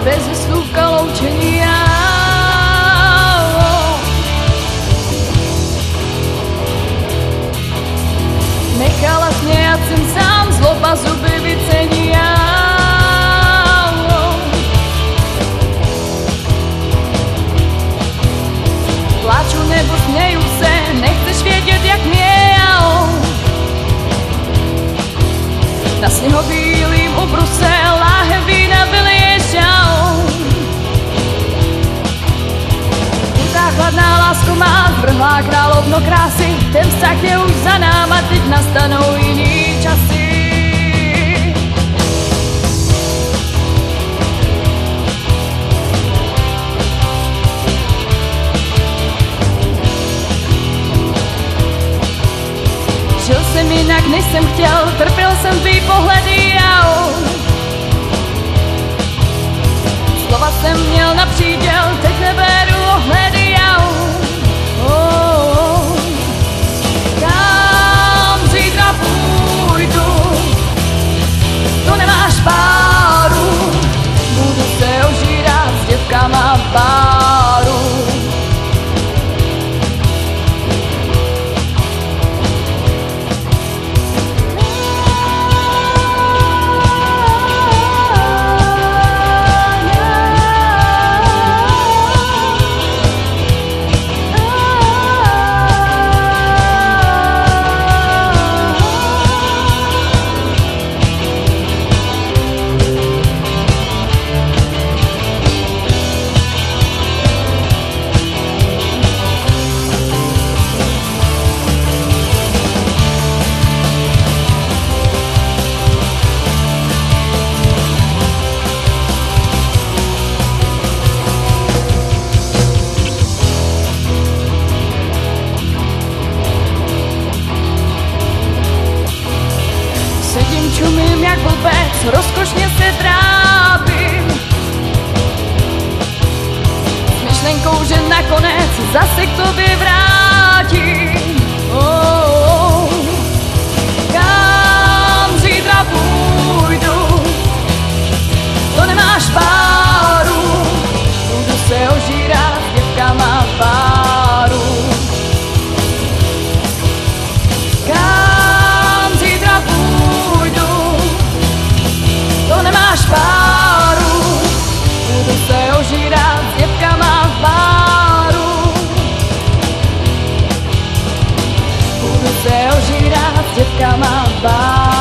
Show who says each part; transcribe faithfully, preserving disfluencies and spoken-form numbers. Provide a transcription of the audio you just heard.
Speaker 1: bez slůvka loučení já. Nechala smějat jsem sám, zloba zuby vycení já. Pláču nebo směju se, nechceš vědět, jak mě já. Na sněhobílým ubruse láhev vína vyliješ já. Ta chladná lásko má zvrhlá královno krásy, ten vztah je už za náma, teď nastanou jiný časy. Žil jsem jinak, než jsem chtěl, trpěl jsem tvý pohledy já. Slova jsem měl na příděl, teď neberu ohledy já. Oh, kam zítra půjdu, to nemáš páru, budu se ožírat s děvkama v báru. Čumím jak blbec, rozkošně se trápím s myšlenkou, že nakonec zase k tobě vrátím. Oh, oh. Kam zítra půjdu, to nemáš páru, budu se ožírat s děvkama v báru. Nemáš páru, budu se ožírat s děvkama v báru. Budu se ožírat s děvkama v báru.